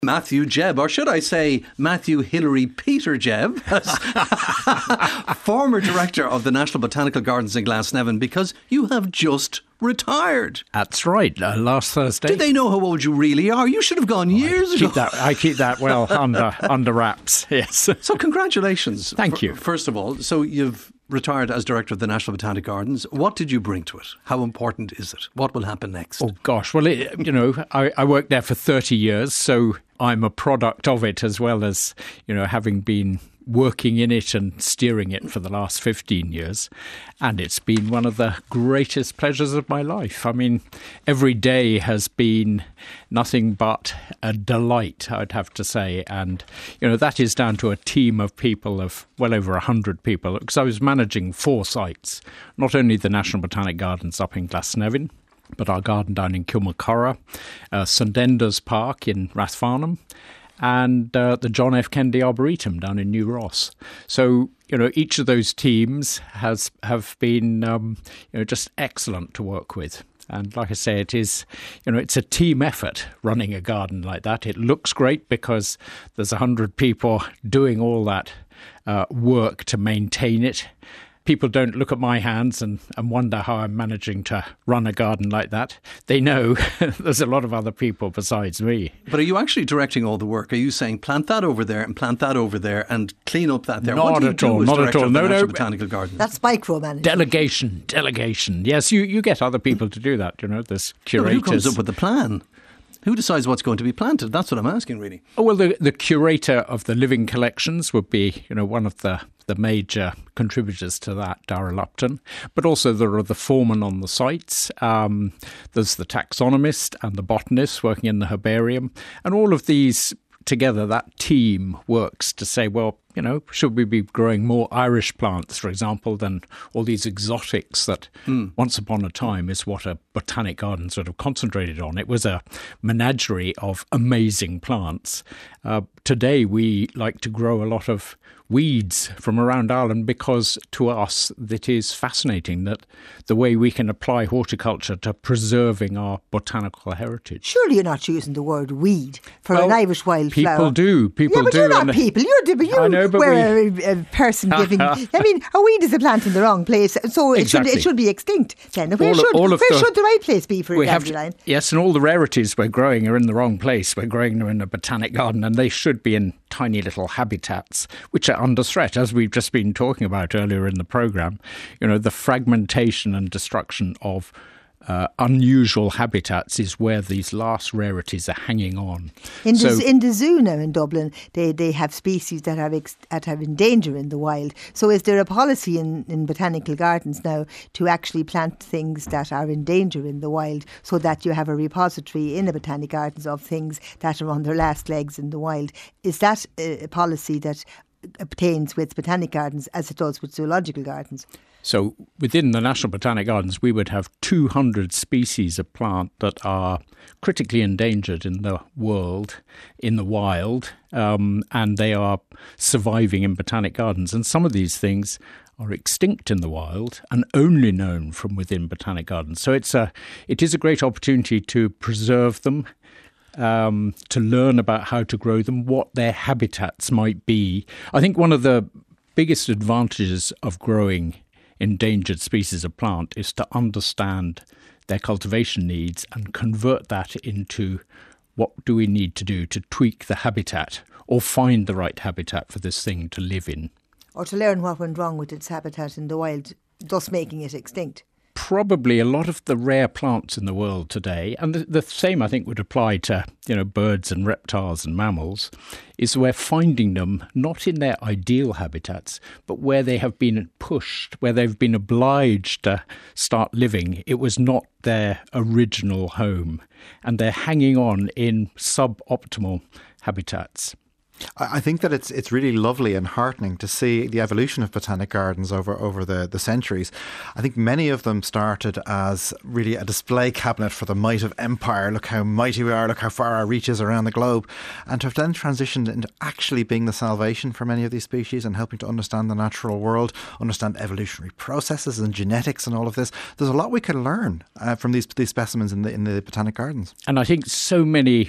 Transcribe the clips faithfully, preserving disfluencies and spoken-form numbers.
Matthew Jebb, or should I say Matthew Hilary Peter Jebb, former director of the National Botanical Gardens in Glasnevin, because you have just retired. That's right, uh, last Thursday. Do they know how old you really are? You should have gone years I ago. Keep that, I keep that well under under wraps, yes. So congratulations. Thank for, you. First of all, so you've retired as director of the National Botanic Gardens. What did you bring to it? How important is it? What will happen next? Oh gosh, well, it, you know, I, I worked there for thirty years, so I'm a product of it, as well as, you know, having been working in it and steering it for the last fifteen years. And it's been one of the greatest pleasures of my life. I mean, every day has been nothing but a delight, I'd have to say. And, you know, that is down to a team of people of well over one hundred people, because I was managing four sites, not only the National Botanic Gardens up in Glasnevin, but our garden down in Kilmacurra, uh, St Enda's Park in Rathfarnham, and uh, the John F. Kennedy Arboretum down in New Ross. So, you know, each of those teams has have been, um, you know, just excellent to work with. And like I say, it is, you know, it's a team effort running a garden like that. It looks great because there's one hundred people doing all that uh, work to maintain it. People don't look at my hands and, and wonder how I'm managing to run a garden like that. They know there's a lot of other people besides me. But are you actually directing all the work? Are you saying plant that over there and plant that over there and clean up that there? Not what do you at do all, as not director at all. of the No, National no. Botanical Gardens? That's micromanagement. Delegation, delegation. Yes, you, you get other people to do that, you know, there's curators. No, who comes up with the plan? Who decides what's going to be planted? That's what I'm asking, really. Oh, well, the, the curator of the living collections would be, you know, one of the, the major contributors to that, Darrell Upton. But also there are the foremen on the sites. Um, there's the taxonomist and the botanist working in the herbarium. And all of these together, that team works to say, well, you know, should we be growing more Irish plants, for example, than all these exotics that mm. once upon a time is what a botanic garden sort of concentrated on. It was a menagerie of amazing plants. Uh, today, we like to grow a lot of weeds from around Ireland because to us it is fascinating that the way we can apply horticulture to preserving our botanical heritage. Surely you're not using the word weed for well, an Irish wildflower. People do. People yeah, but do. you're not people. You're, but you I know, but were we... a, a person giving... I mean, a weed is a plant in the wrong place, so it, exactly. should, it should be extinct then. Where, all, should, all where the, should the right place be for a dandelion? To, yes, and all the rarities we're growing are in the wrong place. We're growing them in a botanic garden, and they should be in tiny little habitats, which are under threat, as we've just been talking about earlier in the programme. You know, the fragmentation and destruction of uh, unusual habitats is where these last rarities are hanging on. In, so, the, in the zoo now in Dublin, they, they have species that have ex, that have in danger in the wild. So is there a policy in, in botanical gardens now to actually plant things that are in danger in the wild, so that you have a repository in the botanic gardens of things that are on their last legs in the wild? Is that a policy that obtains with botanic gardens as it does with zoological gardens? So within the National Botanic Gardens, we would have two hundred species of plant that are critically endangered in the world, in the wild, um, and they are surviving in botanic gardens. And some of these things are extinct in the wild and only known from within botanic gardens. So it's a, it is a great opportunity to preserve them, um, to learn about how to grow them, what their habitats might be. I think one of the biggest advantages of growing endangered species of plant is to understand their cultivation needs and convert that into what do we need to do to tweak the habitat or find the right habitat for this thing to live in. Or to learn what went wrong with its habitat in the wild, thus making it extinct. Probably a lot of the rare plants in the world today, and the, the same I think would apply to, you know, birds and reptiles and mammals, is we're finding them not in their ideal habitats, but where they have been pushed, where they've been obliged to start living. It was not their original home, and they're hanging on in suboptimal habitats. I think that it's it's really lovely and heartening to see the evolution of botanic gardens over, over the, the centuries. I think many of them started as really a display cabinet for the might of empire. Look how mighty we are, look how far our reach is around the globe. And to have then transitioned into actually being the salvation for many of these species and helping to understand the natural world, understand evolutionary processes and genetics and all of this. There's a lot we can learn uh, from these these specimens in the in the botanic gardens. And I think so many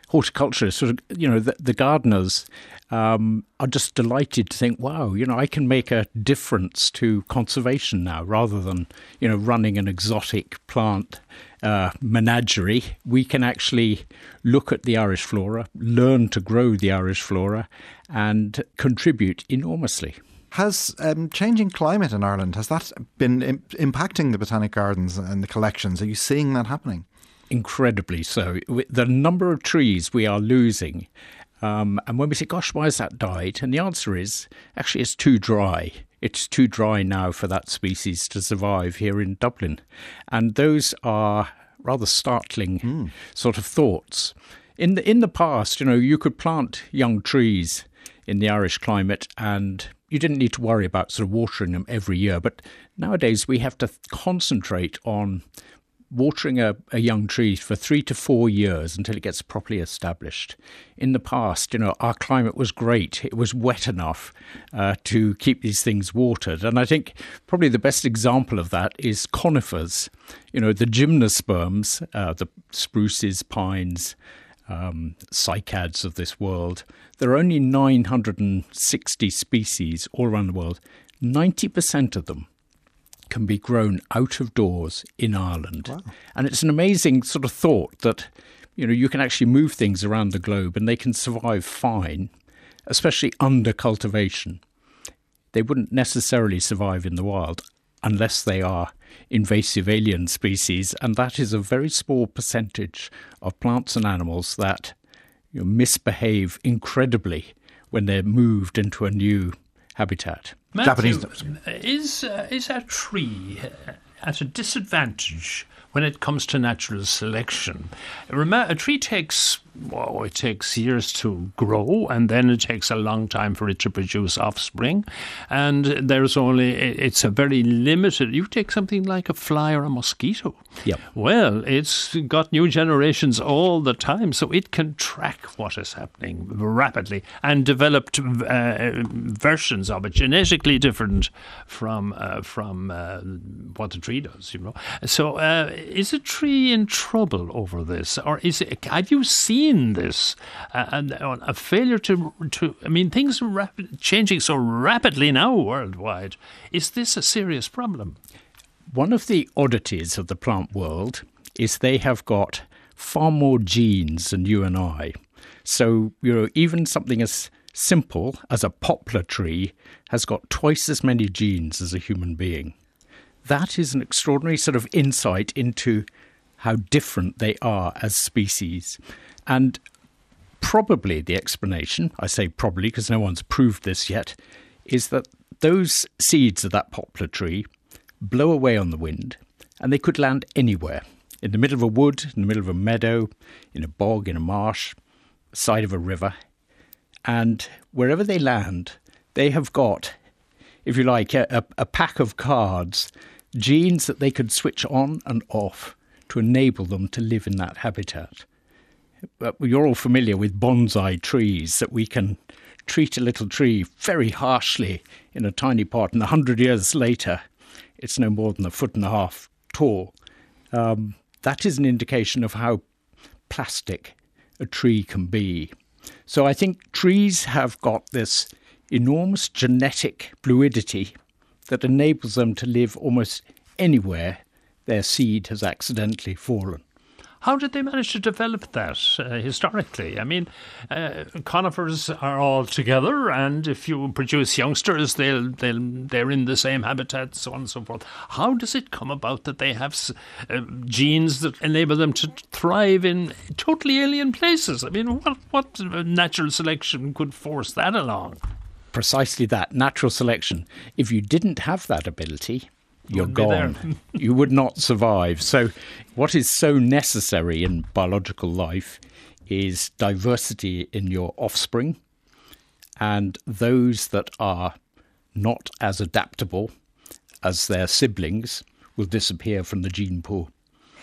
horticulturists, sort of, you know, the, the gardeners um, are just delighted to think, wow, you know, I can make a difference to conservation now rather than, you know, running an exotic plant uh, menagerie. We can actually look at the Irish flora, learn to grow the Irish flora and contribute enormously. Has um, changing climate in Ireland, has that been im- impacting the Botanic Gardens and the collections? Are you seeing that happening? Incredibly so. The number of trees we are losing, um, and when we say, gosh, why has that died? And the answer is, actually, it's too dry. It's too dry now for that species to survive here in Dublin. And those are rather startling mm. sort of thoughts. In the, in the past, you know, you could plant young trees in the Irish climate and you didn't need to worry about sort of watering them every year. But nowadays we have to concentrate on watering a, a young tree for three to four years until it gets properly established. In the past, you know, our climate was great. It was wet enough uh, to keep these things watered. And I think probably the best example of that is conifers. You know, the gymnosperms, uh, the spruces, pines, um, cycads of this world. There are only nine hundred sixty species all around the world. ninety percent of them can be grown out of doors in Ireland. Wow. And it's an amazing sort of thought that, you know, you can actually move things around the globe and they can survive fine, especially under cultivation. They wouldn't necessarily survive in the wild unless they are invasive alien species, and that is a very small percentage of plants and animals that, you know, misbehave incredibly when they're moved into a new habitat. Matthew, Japanese is uh, is a tree at a disadvantage when it comes to natural selection? Remember, a tree takes, well, it takes years to grow, and then it takes a long time for it to produce offspring. And there's only, it's a very limited, you take something like a fly or a mosquito. Yep. Well, it's got new generations all the time, so it can track what is happening rapidly and developed uh, versions of it, genetically different from uh, from uh, what the tree does, you know. So uh, is a tree in trouble over this, or is it, have you seen this uh, and uh, a failure to to I mean, things are rapid, changing so rapidly now worldwide? Is this a serious problem? One of the oddities of the plant world is they have got far more genes than you and I. So, you know, even something as simple as a poplar tree has got twice as many genes as a human being. That is an extraordinary sort of insight into how different they are as species. And probably the explanation, I say probably because no one's proved this yet, is that those seeds of that poplar tree blow away on the wind, and they could land anywhere. In the middle of a wood, in the middle of a meadow, in a bog, in a marsh, side of a river. And wherever they land, they have got, if you like, a, a pack of cards, genes that they could switch on and off to enable them to live in that habitat. You're all familiar with bonsai trees, that we can treat a little tree very harshly in a tiny pot, and a hundred years later, it's no more than a foot and a half tall. Um, that is an indication of how plastic a tree can be. So I think trees have got this enormous genetic fluidity that enables them to live almost anywhere their seed has accidentally fallen. How did they manage to develop that uh, historically? I mean, uh, conifers are all together, and if you produce youngsters, they'll, they'll, they're in the same habitat, so on and so forth. How does it come about that they have uh, genes that enable them to thrive in totally alien places? I mean, what, what natural selection could force that along? Precisely that, natural selection. If you didn't have that ability, you're Wouldn't gone. You would not survive. So what is so necessary in biological life is diversity in your offspring, and those that are not as adaptable as their siblings will disappear from the gene pool.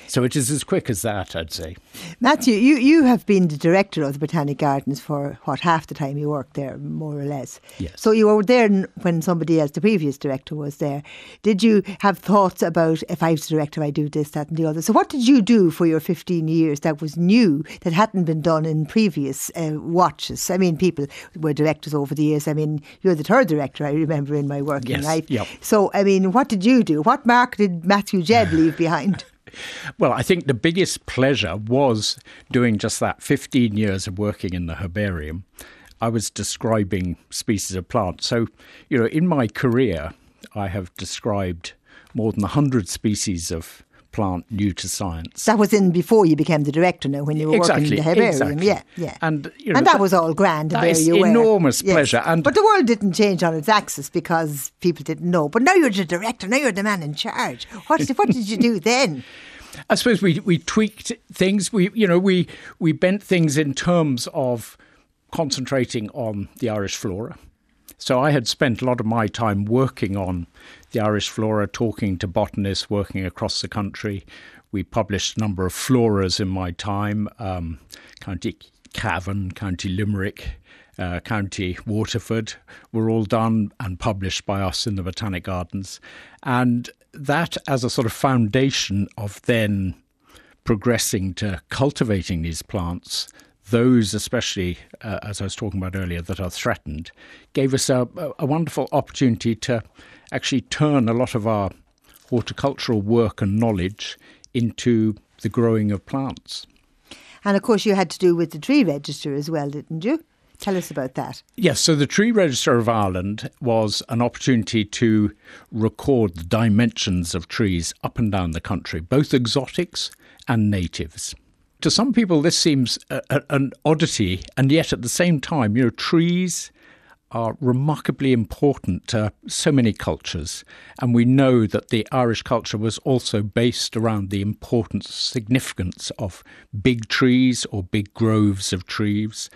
So it is as quick as that, I'd say. Matthew, you, you have been the director of the Botanic Gardens for, what, half the time you worked there, more or less. Yes. So you were there when somebody else, the previous director, was there. Did you have thoughts about, if I was the director, I do this, that and the other? So what did you do for your fifteen years that was new, that hadn't been done in previous uh, watches? I mean, people were directors over the years. I mean, you're the third director, I remember, in my working yes. life. Yep. So, I mean, what did you do? What mark did Matthew Jebb leave behind? Well, I think the biggest pleasure was doing just that. fifteen years of working in the herbarium, I was describing species of plants. So, you know, in my career, I have described more than one hundred species of plant new to science. That was in before you became the director now, when you were exactly, working in the herbarium. Exactly. Yeah, yeah. And, you know, and that, that was all grand. That and there is you were. enormous Yes. pleasure. And but the world didn't change on its axis because people didn't know. But now you're the director, now you're the man in charge. What, what did you do then? I suppose we we tweaked things. We you know we we bent things in terms of concentrating on the Irish flora. So I had spent a lot of my time working on the Irish flora, talking to botanists, working across the country. We published a number of floras in my time: um, County Cavan, County Limerick, uh, County Waterford were all done and published by us in the Botanic Gardens, and that as a sort of foundation of then progressing to cultivating these plants, those especially, uh, as I was talking about earlier, that are threatened, gave us a, a wonderful opportunity to actually turn a lot of our horticultural work and knowledge into the growing of plants. And of course you had to do with the tree register as well, didn't you? Tell us about that. Yes, so the Tree Register of Ireland was an opportunity to record the dimensions of trees up and down the country, both exotics and natives. To some people this seems a, a, an oddity, and yet at the same time, you know, trees are remarkably important to so many cultures, and we know that the Irish culture was also based around the importance, significance of big trees or big groves of trees.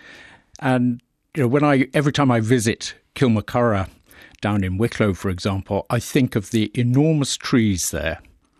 And you know, when I every time I visit Kilmacurra down in Wicklow, for example, I think of the enormous trees there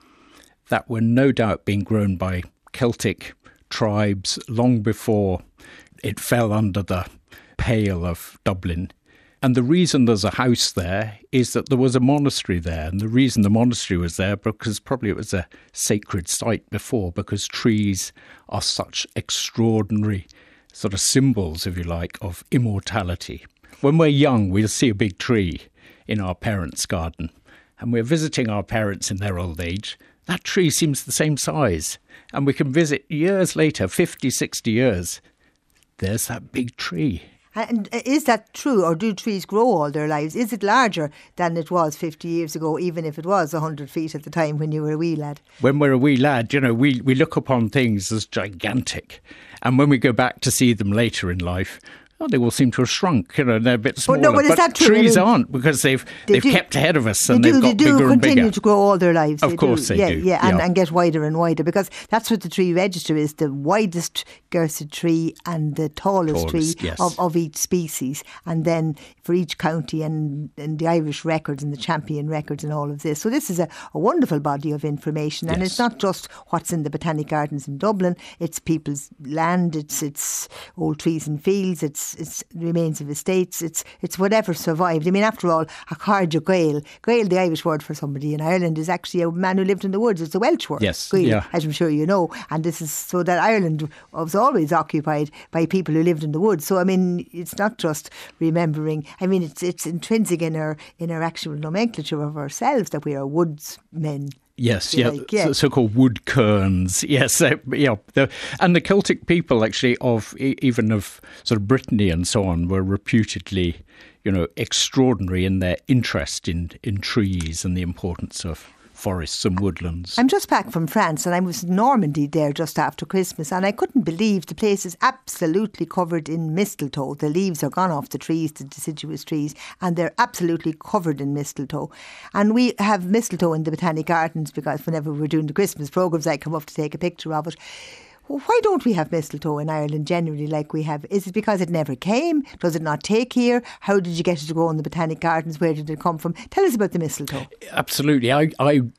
that were no doubt being grown by Celtic tribes long before it fell under the pale of Dublin. And the reason there's a house there is that there was a monastery there. And the reason the monastery was there, because probably it was a sacred site before, because trees are such extraordinary sort of symbols, if you like, of immortality. When we're young, we'll see a big tree in our parents' garden, and we're visiting our parents in their old age. That tree seems the same size, and we can visit years later, fifty, sixty years. There's that big tree. And is that true, or do trees grow all their lives? Is it larger than it was fifty years ago, even if it was one hundred feet at the time when you were a wee lad? When we're a wee lad, you know, we, we look upon things as gigantic. And when we go back to see them later in life, oh, they all seem to have shrunk, you know, they're a bit smaller. But, no, but, is that true? Trees I mean, aren't, because they've they they've do, kept ahead of us, and they they've do, got they do bigger and continue bigger. to grow all their lives. Of they course do. they yeah, do. Yeah, and, yeah. and get wider and wider, because that's what the tree register is, the widest girthed tree and the tallest, Tallest, tree yes. of, of each species. And then for each county and, and the Irish records and the champion records and all of this. So this is a, a wonderful body of information. And Yes. it's not just what's in the Botanic Gardens in Dublin, it's people's land, it's it's old trees and fields, it's it's remains of estates, it's it's whatever survived. I mean, after all, a Carja Gael, Gael, the Irish word for somebody in Ireland, is actually a man who lived in the woods. It's a Welsh word. Yes, Gael, yeah. as I'm sure you know. And this is so that Ireland was always occupied by people who lived in the woods. So I mean, it's not just remembering. I mean, it's it's intrinsic in our in our actual nomenclature of ourselves that we are woodsmen. Yes, Yeah, yeah, like, yeah. So, so-called wood kerns. Yes, uh, yeah. The, and the Celtic people, actually, of e- even of sort of Brittany and so on, were reputedly, you know, extraordinary in their interest in in trees and the importance of forests and woodlands. I'm just back from France, and I was in Normandy there just after Christmas, and I couldn't believe the place is absolutely covered in mistletoe. The leaves are gone off the trees, the deciduous trees, and they're absolutely covered in mistletoe. And we have mistletoe in the Botanic Gardens because whenever we're doing the Christmas programmes, I come up to take a picture of it. Why don't we have mistletoe in Ireland generally like we have? Is it because it never came? Does it not take here? How did you get it to grow in the Botanic Gardens? Where did it come from? Tell us about the mistletoe. Absolutely. I, I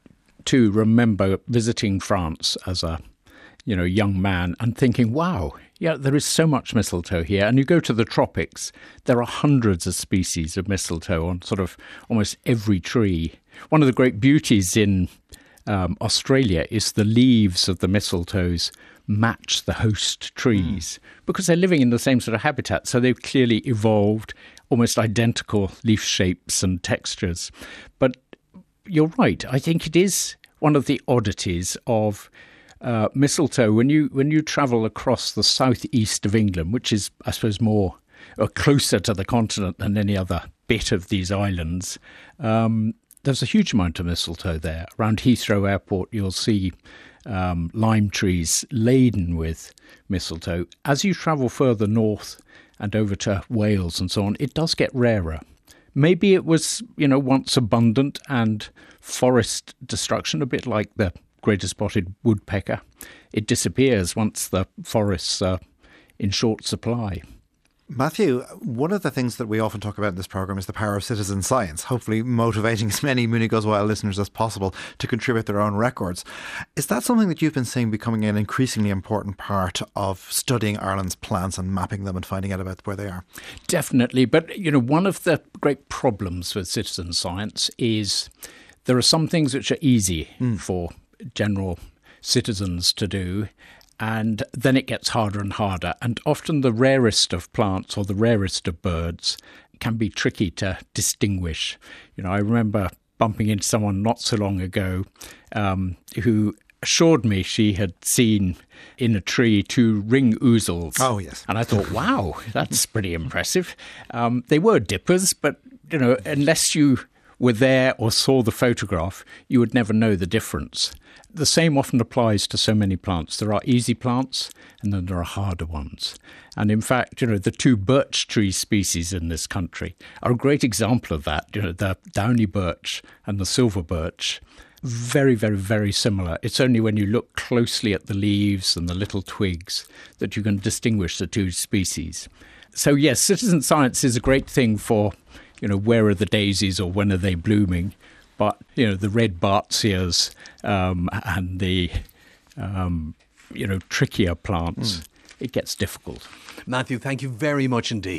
too remember visiting France as a, you know, young man and thinking, wow, yeah, there is so much mistletoe here. And you go to the tropics, there are hundreds of species of mistletoe on sort of almost every tree. One of the great beauties in um, Australia is the leaves of the mistletoes match the host trees mm. because they're living in the same sort of habitat. So they've clearly evolved almost identical leaf shapes and textures. But you're right. I think it is one of the oddities of uh, mistletoe. When you when you travel across the southeast of England, which is, I suppose, more or closer to the continent than any other bit of these islands, um, there's a huge amount of mistletoe there. Around Heathrow Airport, you'll see um, lime trees laden with mistletoe. As you travel further north and over to Wales and so on, it does get rarer. Maybe it was, you know, once abundant and forest destruction, a bit like the greater spotted woodpecker. It disappears once the forests are in short supply. Matthew, one of the things that we often talk about in this programme is the power of citizen science, hopefully motivating as many Mooney Goes Wild listeners as possible to contribute their own records. Is that something that you've been seeing becoming an increasingly important part of studying Ireland's plants and mapping them and finding out about where they are? Definitely. But, you know, one of the great problems with citizen science is there are some things which are easy mm. for general citizens to do. And then it gets harder and harder. And often the rarest of plants or the rarest of birds can be tricky to distinguish. You know, I remember bumping into someone not so long ago um, who assured me she had seen in a tree two ring ouzels. Oh, yes. And I thought, wow, that's pretty impressive. Um, they were dippers, but, you know, unless you were there or saw the photograph, you would never know the difference. The same often applies to so many plants. There are easy plants and then there are harder ones. And in fact, you know, the two birch tree species in this country are a great example of that. You know, the downy birch and the silver birch, very, very, very similar. It's only when you look closely at the leaves and the little twigs that you can distinguish the two species. So yes, citizen science is a great thing for, you know, where are the daisies or when are they blooming? But, you know, the red bartzias um, and the, um, you know, trickier plants, mm. it gets difficult. Matthew, thank you very much indeed.